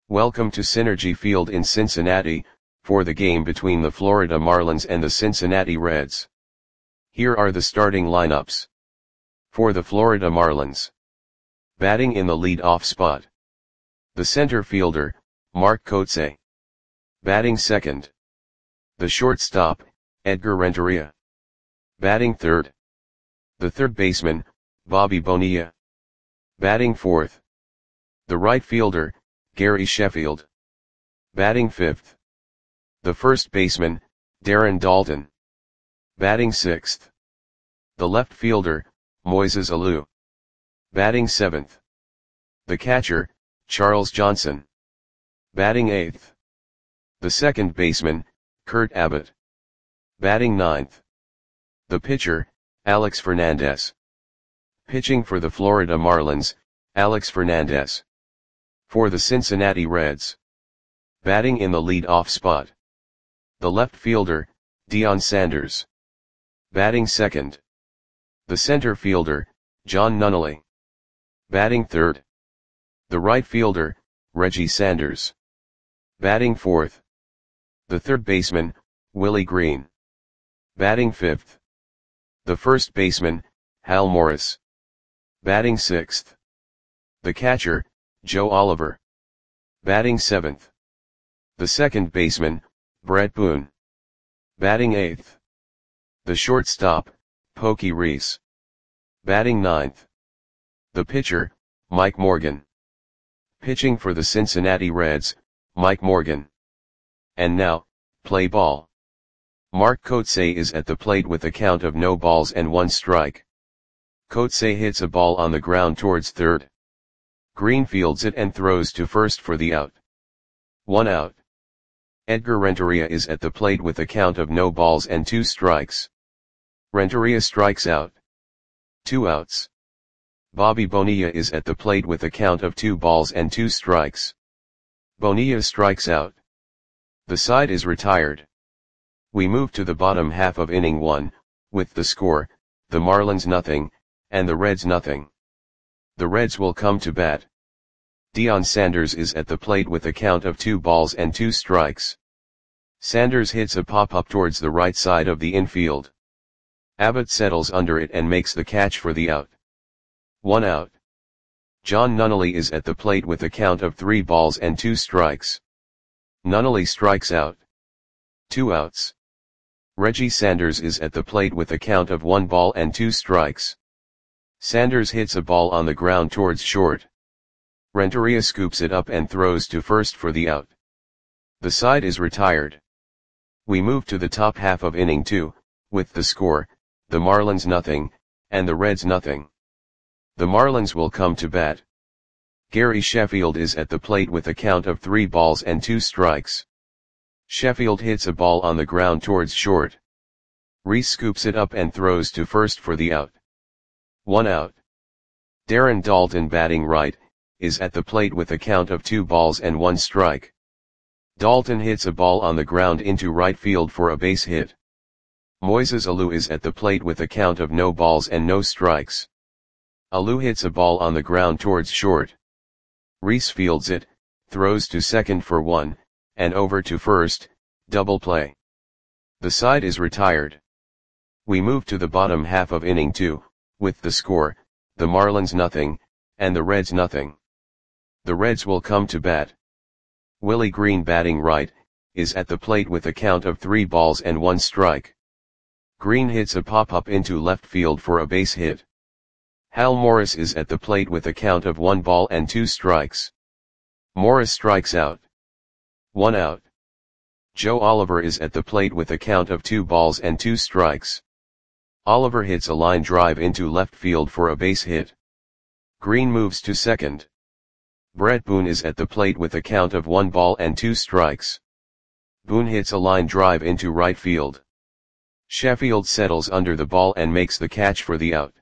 Welcome to Synergy Field in Cincinnati, for the game between the Florida Marlins and the Cincinnati Reds. Here are the starting lineups. For the Florida Marlins. Batting in the lead-off spot. The center fielder, Mark Kotsay. Batting second. The shortstop, Edgar Renteria. Batting third. The third baseman, Bobby Bonilla. Batting fourth. The right fielder, Gary Sheffield. Batting fifth. The first baseman, Darren Daulton. Batting sixth. The left fielder, Moises Alou. Batting seventh. The catcher, Charles Johnson. Batting eighth. The second baseman, Kurt Abbott. Batting ninth. The pitcher, Alex Fernandez. Pitching for the Florida Marlins, Alex Fernandez. For the Cincinnati Reds. Batting in the lead-off spot. The left fielder, Deion Sanders. Batting second. The center fielder, John Nunnally. Batting third. The right fielder, Reggie Sanders. Batting fourth. The third baseman, Willie Green. Batting fifth. The first baseman, Hal Morris. Batting sixth. The catcher, Joe Oliver. Batting seventh. The second baseman, Brett Boone. Batting eighth. The shortstop, Pokey Reese. Batting ninth. The pitcher, Mike Morgan. Pitching for the Cincinnati Reds, Mike Morgan. And now, play ball. Mark Kotsay is at the plate with a count of no balls and 1 strike. Kotsay hits a ball on the ground towards third. Green fields it and throws to first for the out. 1 out. Edgar Renteria is at the plate with a count of no balls and 2 strikes. Renteria strikes out. 2 outs. Bobby Bonilla is at the plate with a count of 2 balls and 2 strikes. Bonilla strikes out. The side is retired. We move to the bottom half of inning 1, with the score, the Marlins nothing, and the Reds nothing. The Reds will come to bat. Deion Sanders is at the plate with a count of 2 balls and 2 strikes. Sanders hits a pop-up towards the right side of the infield. Abbott settles under it and makes the catch for the out. 1 out. John Nunnally is at the plate with a count of 3 balls and 2 strikes. Nunnally strikes out. 2 outs. Reggie Sanders is at the plate with a count of 1 ball and 2 strikes. Sanders hits a ball on the ground towards short. Renteria scoops it up and throws to first for the out. The side is retired. We move to the top half of inning 2, with the score, the Marlins nothing, and the Reds nothing. The Marlins will come to bat. Gary Sheffield is at the plate with a count of 3 balls and 2 strikes. Sheffield hits a ball on the ground towards short. Reese scoops it up and throws to first for the out. 1 out. Darren Daulton, batting right, is at the plate with a count of 2 balls and 1 strike. Daulton hits a ball on the ground into right field for a base hit. Moises Alou is at the plate with a count of no balls and no strikes. Alou hits a ball on the ground towards short. Reese fields it, throws to second for 1, and over to first, double play. The side is retired. We move to the bottom half of inning 2, with the score, the Marlins nothing, and the Reds nothing. The Reds will come to bat. Willie Green, batting right, is at the plate with a count of 3 balls and 1 strike. Green hits a pop-up into left field for a base hit. Hal Morris is at the plate with a count of 1 ball and 2 strikes. Morris strikes out. 1 out. Joe Oliver is at the plate with a count of 2 balls and 2 strikes. Oliver hits a line drive into left field for a base hit. Green moves to second. Brett Boone is at the plate with a count of 1 ball and 2 strikes. Boone hits a line drive into right field. Sheffield settles under the ball and makes the catch for the out.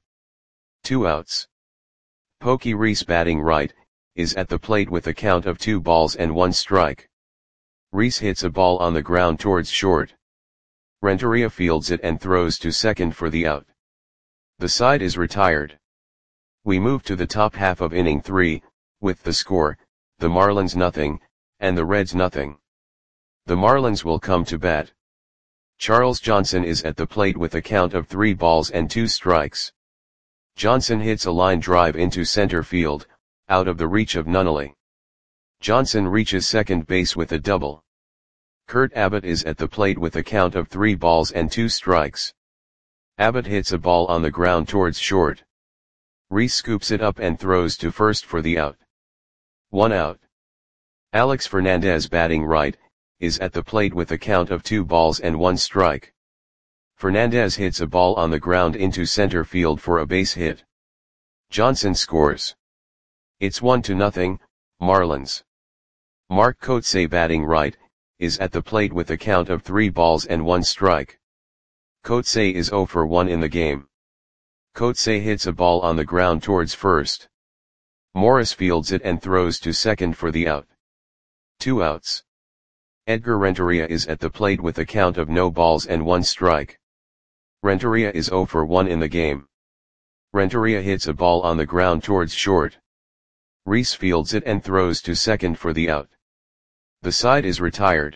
2 outs. Pokey Reese, batting right, is at the plate with a count of 2 balls and 1 strike. Reese hits a ball on the ground towards short. Renteria fields it and throws to second for the out. The side is retired. We move to the top half of inning 3, with the score, the Marlins nothing, and the Reds nothing. The Marlins will come to bat. Charles Johnson is at the plate with a count of 3 balls and 2 strikes. Johnson hits a line drive into center field, out of the reach of Nunnally. Johnson reaches second base with a double. Kurt Abbott is at the plate with a count of 3 balls and 2 strikes. Abbott hits a ball on the ground towards short. Reese scoops it up and throws to first for the out. 1 out. Alex Fernandez, batting right, is at the plate with a count of 2 balls and 1 strike. Fernandez hits a ball on the ground into center field for a base hit. Johnson scores. It's 1-0, Marlins. Mark Kotsay, batting right, is at the plate with a count of 3 balls and 1 strike. Kotsay is 0 for 1 in the game. Kotsay hits a ball on the ground towards first. Morris fields it and throws to second for the out. 2 outs. Edgar Renteria is at the plate with a count of no balls and 1 strike. Renteria is 0 for 1 in the game. Renteria hits a ball on the ground towards short. Reese fields it and throws to second for the out. The side is retired.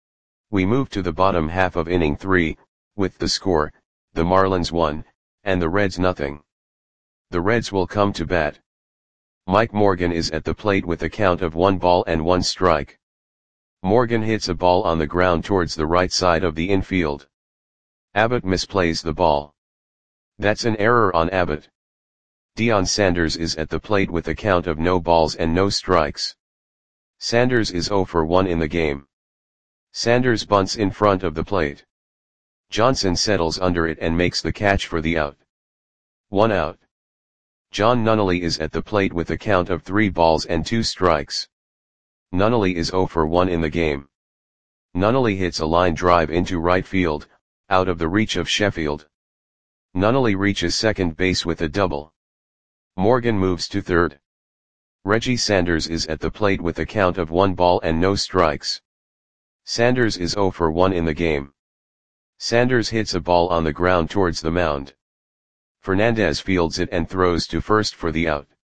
We move to the bottom half of inning 3, with the score, the Marlins 1, and the Reds nothing. The Reds will come to bat. Mike Morgan is at the plate with a count of 1 ball and 1 strike. Morgan hits a ball on the ground towards the right side of the infield. Abbott misplays the ball. That's an error on Abbott. Deion Sanders is at the plate with a count of no balls and no strikes. Sanders is 0 for 1 in the game. Sanders bunts in front of the plate. Johnson settles under it and makes the catch for the out. 1 out. John Nunnally is at the plate with a count of 3 balls and 2 strikes. Nunnally is 0 for 1 in the game. Nunnally hits a line drive into right field, out of the reach of Sheffield. Nunnally reaches second base with a double. Morgan moves to third. Reggie Sanders is at the plate with a count of 1 ball and no strikes. Sanders is 0 for 1 in the game. Sanders hits a ball on the ground towards the mound. Fernandez fields it and throws to first for the out.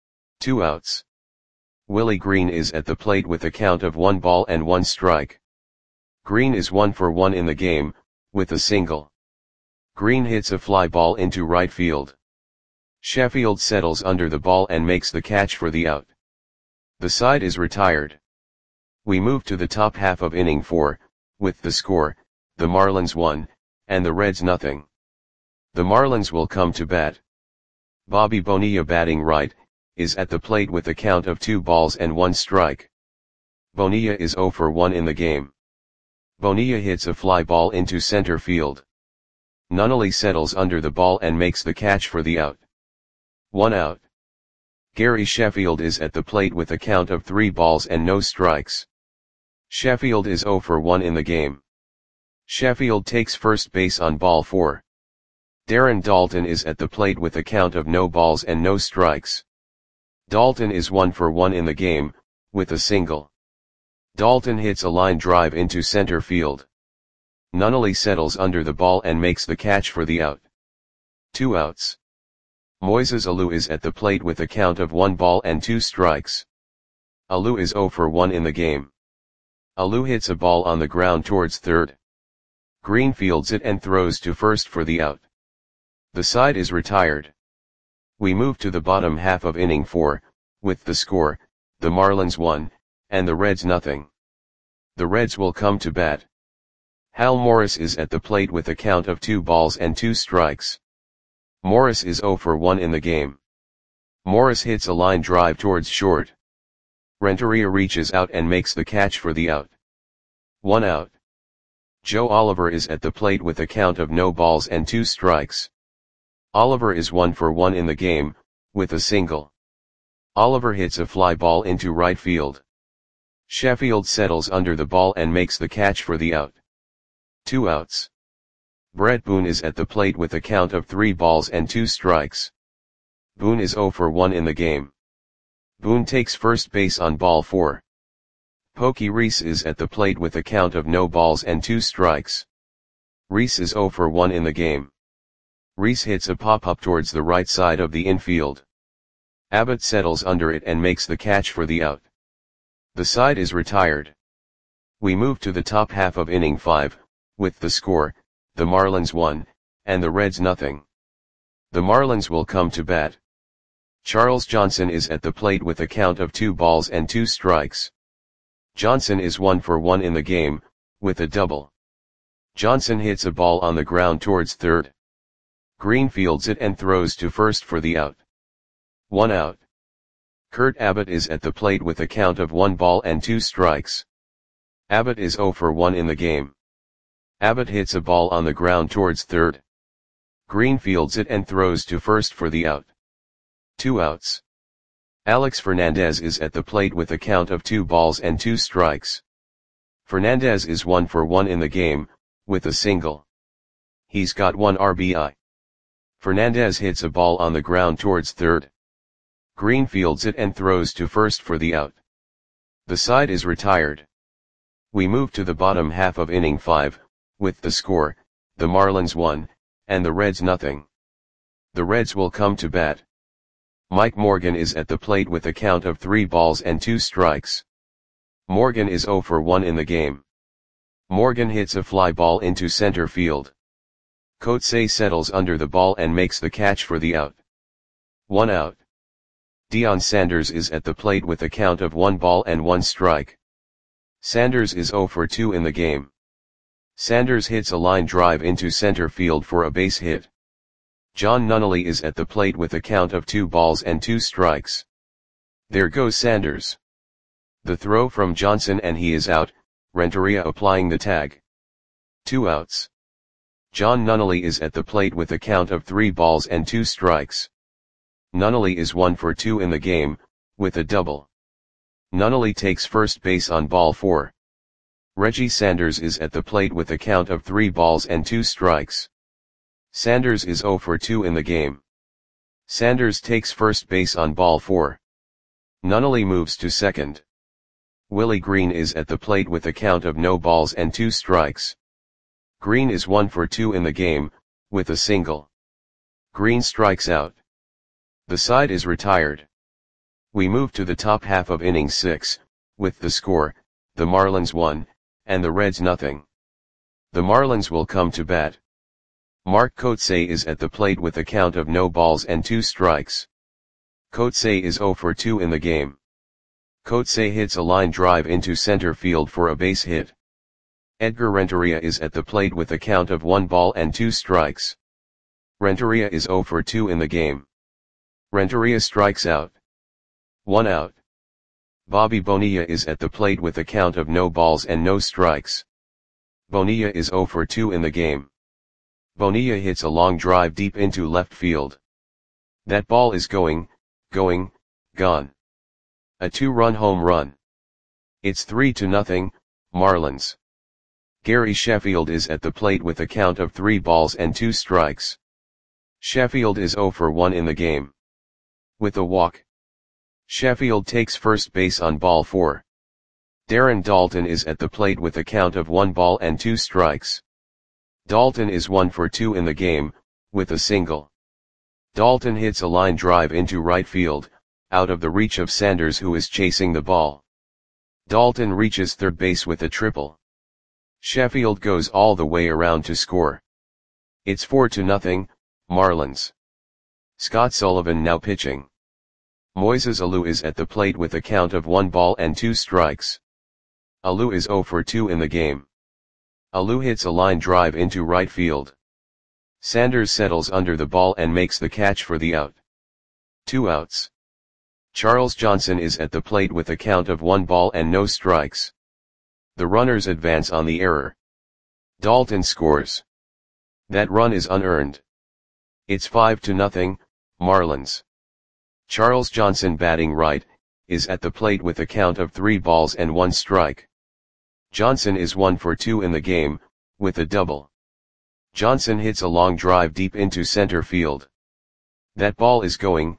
2 outs. Willie Green is at the plate with a count of 1 ball and 1 strike. Green is 1 for 1 in the game, with a single. Green hits a fly ball into right field. Sheffield settles under the ball and makes the catch for the out. The side is retired. We move to the top half of inning 4, with the score, the Marlins 1, and the Reds nothing. The Marlins will come to bat. Bobby Bonilla, batting right, is at the plate with a count of 2 balls and 1 strike. Bonilla is 0 for 1 in the game. Bonilla hits a fly ball into center field. Nunnally settles under the ball and makes the catch for the out. 1 out. Gary Sheffield is at the plate with a count of 3 balls and no strikes. Sheffield is 0 for 1 in the game. Sheffield takes first base on ball 4. Darren Daulton is at the plate with a count of no balls and no strikes. Daulton is 1 for 1 in the game, with a single. Daulton hits a line drive into center field. Nunnally settles under the ball and makes the catch for the out. 2 outs. Moises Alou is at the plate with a count of 1 ball and 2 strikes. Alou is 0 for 1 in the game. Alou hits a ball on the ground towards third. Green fields it and throws to first for the out. The side is retired. We move to the bottom half of inning 4, with the score, the Marlins 1, and the Reds nothing. The Reds will come to bat. Hal Morris is at the plate with a count of 2 balls and 2 strikes. Morris is 0 for 1 in the game. Morris hits a line drive towards short. Renteria reaches out and makes the catch for the out. 1 out. Joe Oliver is at the plate with a count of no balls and 2 strikes. Oliver is 1 for 1 in the game, with a single. Oliver hits a fly ball into right field. Sheffield settles under the ball and makes the catch for the out. 2 outs. Brett Boone is at the plate with a count of 3 balls and 2 strikes. Boone is 0 for 1 in the game. Boone takes first base on ball 4. Pokey Reese is at the plate with a count of no balls and 2 strikes. Reese is 0 for 1 in the game. Reese hits a pop-up towards the right side of the infield. Abbott settles under it and makes the catch for the out. The side is retired. We move to the top half of inning 5, with the score, the Marlins 1, and the Reds nothing. The Marlins will come to bat. Charles Johnson is at the plate with a count of 2 balls and 2 strikes. Johnson is 1 for 1 in the game, with a double. Johnson hits a ball on the ground towards third. Green fields it and throws to first for the out. 1 out. Kurt Abbott is at the plate with a count of 1 ball and 2 strikes. Abbott is 0 for 1 in the game. Abbott hits a ball on the ground towards third. Green fields it and throws to first for the out. 2 outs. Alex Fernandez is at the plate with a count of 2 balls and 2 strikes. Fernandez is 1 for 1 in the game, with a single. He's got 1 RBI. Fernandez hits a ball on the ground towards third. Green fields it and throws to first for the out. The side is retired. We move to the bottom half of inning 5, with the score, the Marlins 1, and the Reds nothing. The Reds will come to bat. Mike Morgan is at the plate with a count of 3 balls and 2 strikes. Morgan is 0 for 1 in the game. Morgan hits a fly ball into center field. Coetzee settles under the ball and makes the catch for the out. 1 out. Deion Sanders is at the plate with a count of 1 ball and 1 strike. Sanders is 0 for 2 in the game. Sanders hits a line drive into center field for a base hit. John Nunnally is at the plate with a count of 2 balls and 2 strikes. There goes Sanders. The throw from Johnson and he is out, Renteria applying the tag. 2 outs. John Nunnally is at the plate with a count of 3 balls and 2 strikes. Nunnally is 1 for 2 in the game, with a double. Nunnally takes first base on ball 4. Reggie Sanders is at the plate with a count of 3 balls and 2 strikes. Sanders is 0 for 2 in the game. Sanders takes first base on ball 4. Nunnally moves to second. Willie Green is at the plate with a count of no balls and 2 strikes. Green is 1 for 2 in the game, with a single. Green strikes out. The side is retired. We move to the top half of inning 6, with the score, the Marlins 1, and the Reds nothing. The Marlins will come to bat. Mark Coetzee is at the plate with a count of no balls and 2 strikes. Coetzee is 0 for 2 in the game. Coetzee hits a line drive into center field for a base hit. Edgar Renteria is at the plate with a count of 1 ball and 2 strikes. Renteria is 0 for 2 in the game. Renteria strikes out. 1 out. Bobby Bonilla is at the plate with a count of no balls and no strikes. Bonilla is 0 for 2 in the game. Bonilla hits a long drive deep into left field. That ball is gone. A 2-run home run. It's 3-0, Marlins. Gary Sheffield is at the plate with a count of 3 balls and 2 strikes. Sheffield is 0 for 1 in the game. With a walk. Sheffield takes first base on ball 4. Darren Daulton is at the plate with a count of 1 ball and 2 strikes. Daulton is 1 for 2 in the game, with a single. Daulton hits a line drive into right field, out of the reach of Sanders who is chasing the ball. Daulton reaches third base with a triple. Sheffield goes all the way around to score. It's 4-0, Marlins. Scott Sullivan now pitching. Moises Alou is at the plate with a count of 1 ball and 2 strikes. Alou is 0 for 2 in the game. Alou hits a line drive into right field. Sanders settles under the ball and makes the catch for the out. 2 outs. Charles Johnson is at the plate with a count of 1 ball and no strikes. The runners advance on the error. Daulton scores. That run is unearned. It's 5-0, Marlins. Charles Johnson batting right, is at the plate with a count of 3 balls and 1 strike. Johnson is 1 for 2 in the game, with a double. Johnson hits a long drive deep into center field. That ball is gone.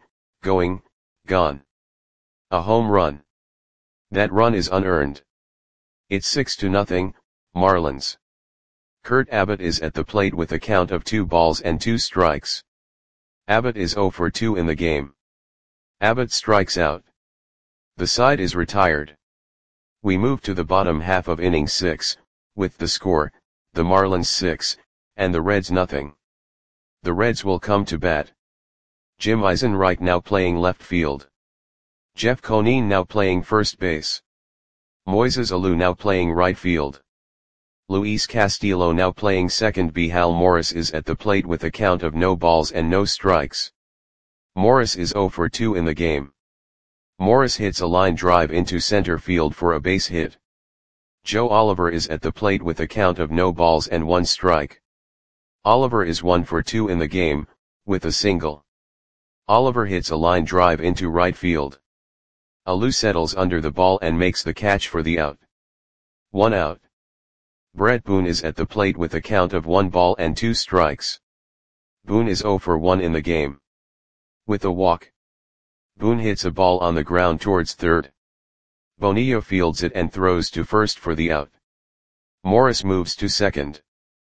A home run. That run is unearned. It's 6-0, Marlins. Kurt Abbott is at the plate with a count of 2 balls and 2 strikes. Abbott is 0 for 2 in the game. Abbott strikes out. The side is retired. We move to the bottom half of inning 6, with the score, the Marlins 6, and the Reds nothing. The Reds will come to bat. Jim Eisenreich now playing left field. Jeff Conine now playing first base. Moises Alou now playing right field. Luis Castillo now playing second b. Hal Morris is at the plate with a count of no balls and no strikes. Morris is 0 for 2 in the game. Morris hits a line drive into center field for a base hit. Joe Oliver is at the plate with a count of no balls and 1 strike. Oliver is 1 for 2 in the game, with a single. Oliver hits a line drive into right field. Alou settles under the ball and makes the catch for the out. 1 out. Brett Boone is at the plate with a count of 1 ball and 2 strikes. Boone is 0 for 1 in the game. With a walk. Boone hits a ball on the ground towards third. Bonilla fields it and throws to first for the out. Morris moves to second.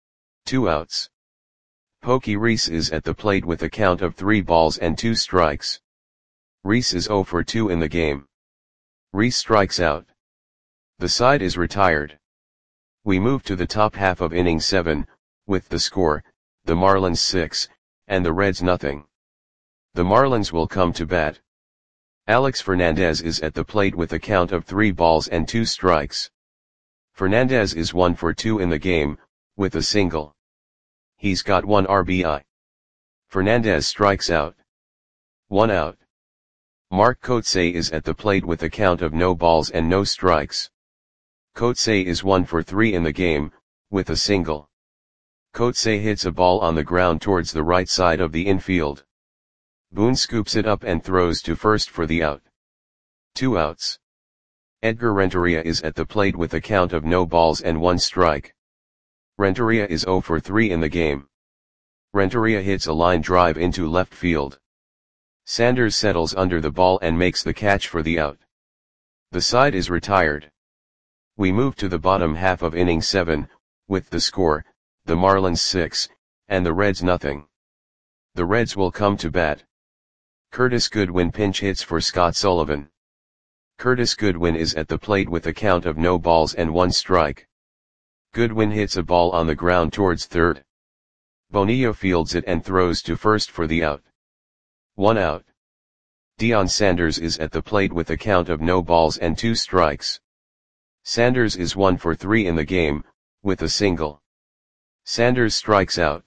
2 outs. Pokey Reese is at the plate with a count of 3 balls and 2 strikes. Reese is 0 for 2 in the game. Reese strikes out. The side is retired. We move to the top half of inning 7, with the score, the Marlins 6, and the Reds nothing. The Marlins will come to bat. Alex Fernandez is at the plate with a count of 3 balls and 2 strikes. Fernandez is 1 for 2 in the game, with a single. He's got 1 RBI. Fernandez strikes out. 1 out. Mark Kotsay is at the plate with a count of no balls and no strikes. Kotsay is 1 for 3 in the game, with a single. Kotsay hits a ball on the ground towards the right side of the infield. Boone scoops it up and throws to first for the out. 2 outs. Edgar Renteria is at the plate with a count of no balls and 1 strike. Renteria is 0 for 3 in the game. Renteria hits a line drive into left field. Sanders settles under the ball and makes the catch for the out. The side is retired. We move to the bottom half of inning 7, with the score, the Marlins 6, and the Reds nothing. The Reds will come to bat. Curtis Goodwin pinch hits for Scott Sullivan. Curtis Goodwin is at the plate with a count of no balls and 1 strike. Goodwin hits a ball on the ground towards third. Bonilla fields it and throws to first for the out. 1 out. Deion Sanders is at the plate with a count of no balls and 2 strikes. Sanders is 1 for 3 in the game, with a single. Sanders strikes out.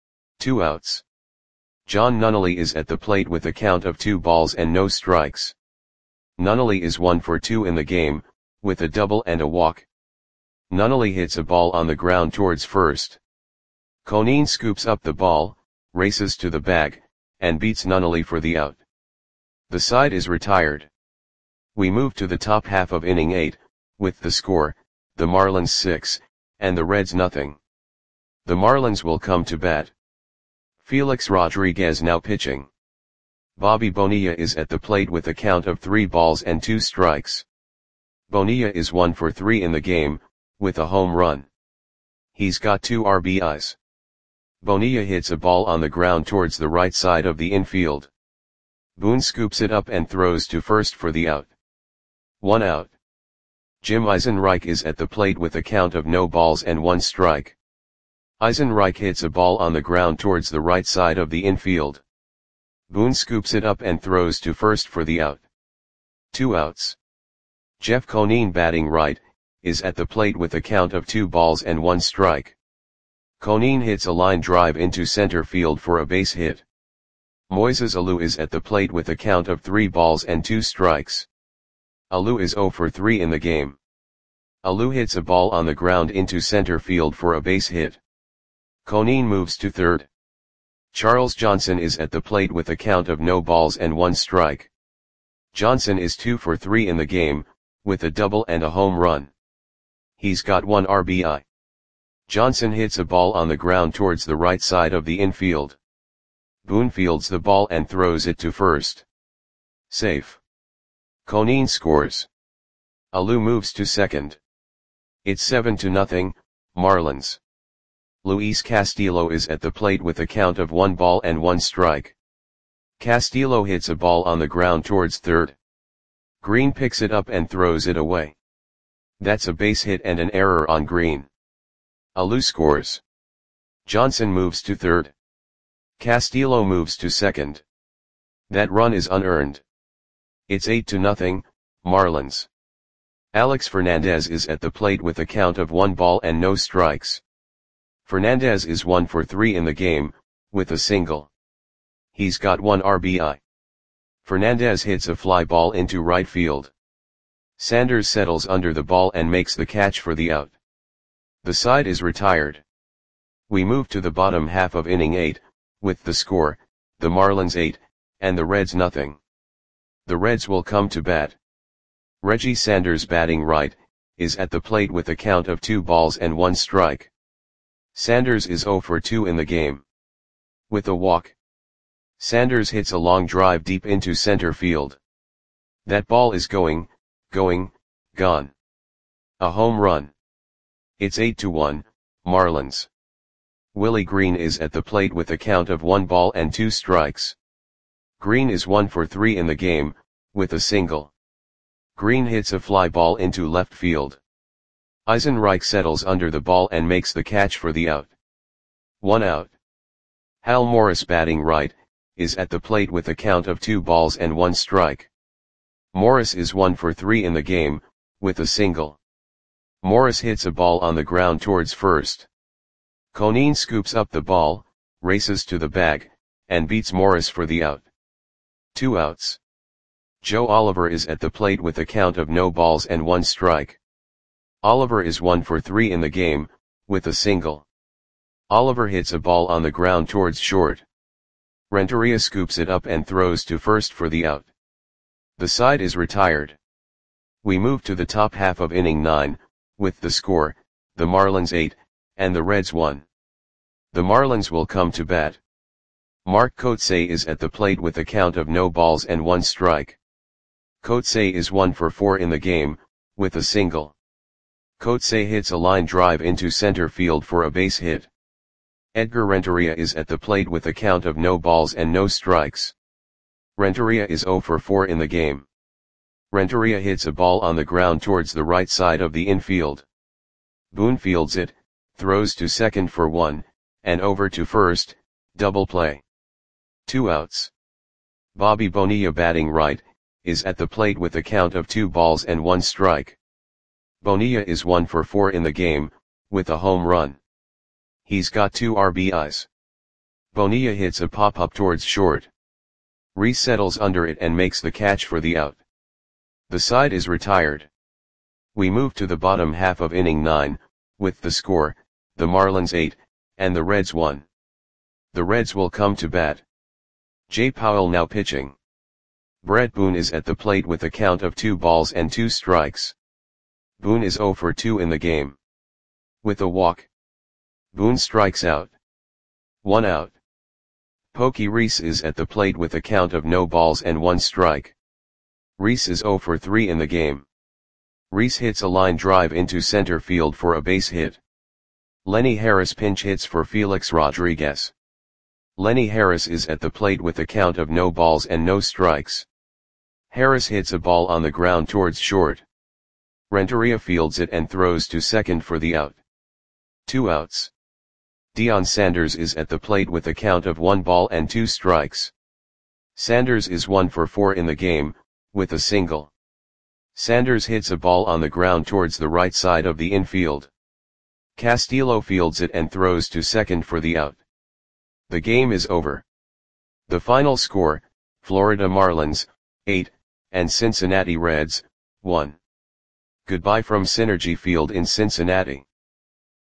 2 outs. John Nunnally is at the plate with a count of 2 balls and no strikes. Nunnally is 1 for 2 in the game, with a double and a walk. Nunnally hits a ball on the ground towards first. Conine scoops up the ball, races to the bag, and beats Nunnally for the out. The side is retired. We move to the top half of inning 8, with the score, the Marlins 6, and the Reds nothing. The Marlins will come to bat. Felix Rodriguez now pitching. Bobby Bonilla is at the plate with a count of 3 balls and 2 strikes. Bonilla is 1 for 3 in the game, with a home run. He's got 2 RBIs. Bonilla hits a ball on the ground towards the right side of the infield. Boone scoops it up and throws to first for the out. 1 out. Jim Eisenreich is at the plate with a count of no balls and 1 strike. Eisenreich hits a ball on the ground towards the right side of the infield. Boone scoops it up and throws to first for the out. 2 outs. Jeff Conine batting right, is at the plate with a count of 2 balls and 1 strike. Conine hits a line drive into center field for a base hit. Moises Alou is at the plate with a count of 3 balls and 2 strikes. Alou is 0 for 3 in the game. Alou hits a ball on the ground into center field for a base hit. Conine moves to third. Charles Johnson is at the plate with a count of no balls and 1 strike. Johnson is 2 for 3 in the game, with a double and a home run. He's got 1 RBI. Johnson hits a ball on the ground towards the right side of the infield. Boone fields the ball and throws it to first. Safe. Conine scores. Alou moves to second. It's 7-0, Marlins. Luis Castillo is at the plate with a count of 1 ball and 1 strike. Castillo hits a ball on the ground towards third. Green picks it up and throws it away. That's a base hit and an error on Green. Alou scores. Johnson moves to third. Castillo moves to second. That run is unearned. It's 8-0, Marlins. Alex Fernandez is at the plate with a count of 1 ball and no strikes. Fernandez is 1 for 3 in the game, with a single. He's got 1 RBI. Fernandez hits a fly ball into right field. Sanders settles under the ball and makes the catch for the out. The side is retired. We move to the bottom half of inning 8, with the score, the Marlins 8, and the Reds nothing. The Reds will come to bat. Reggie Sanders, batting right, is at the plate with a count of 2 balls and 1 strike. Sanders is 0 for 2 in the game. With a walk, Sanders hits a long drive deep into center field. That ball is gone. A home run. It's 8-1, Marlins. Willie Green is at the plate with a count of 1 ball and 2 strikes. Green is 1 for 3 in the game, with a single. Green hits a fly ball into left field. Eisenreich settles under the ball and makes the catch for the out. 1 out. Hal Morris, batting right, is at the plate with a count of 2 balls and 1 strike. Morris is 1 for 3 in the game, with a single. Morris hits a ball on the ground towards first. Conine scoops up the ball, races to the bag, and beats Morris for the out. 2 outs. Joe Oliver is at the plate with a count of no balls and 1 strike. Oliver is 1 for 3 in the game, with a single. Oliver hits a ball on the ground towards short. Renteria scoops it up and throws to first for the out. The side is retired. We move to the top half of inning 9, with the score, the Marlins 8, and the Reds 1. The Marlins will come to bat. Mark Kotsay is at the plate with a count of no balls and 1 strike. Kotsay is 1 for 4 in the game, with a single. Kotsay hits a line drive into center field for a base hit. Edgar Renteria is at the plate with a count of no balls and no strikes. Renteria is 0 for 4 in the game. Renteria hits a ball on the ground towards the right side of the infield. Boone fields it, throws to second for 1, and over to first, double play. 2 outs. Bobby Bonilla, batting right, is at the plate with a count of 2 balls and 1 strike. Bonilla is 1 for 4 in the game, with a home run. He's got 2 RBIs. Bonilla hits a pop-up towards short. Reese settles under it and makes the catch for the out. The side is retired. We move to the bottom half of inning 9, with the score, the Marlins 8, and the Reds 1. The Reds will come to bat. Jay Powell now pitching. Brett Boone is at the plate with a count of 2 balls and 2 strikes. Boone is 0 for 2 in the game. With a walk, Boone strikes out. 1 out. Pokey Reese is at the plate with a count of no balls and 1 strike. Reese is 0 for 3 in the game. Reese hits a line drive into center field for a base hit. Lenny Harris pinch hits for Felix Rodriguez. Lenny Harris is at the plate with a count of no balls and no strikes. Harris hits a ball on the ground towards short. Renteria fields it and throws to second for the out. 2 outs. Deion Sanders is at the plate with a count of 1 ball and 2 strikes. Sanders is 1 for 4 in the game, with a single. Sanders hits a ball on the ground towards the right side of the infield. Castillo fields it and throws to second for the out. The game is over. The final score, Florida Marlins, 8, and Cincinnati Reds, 1. Goodbye from Synergy Field in Cincinnati.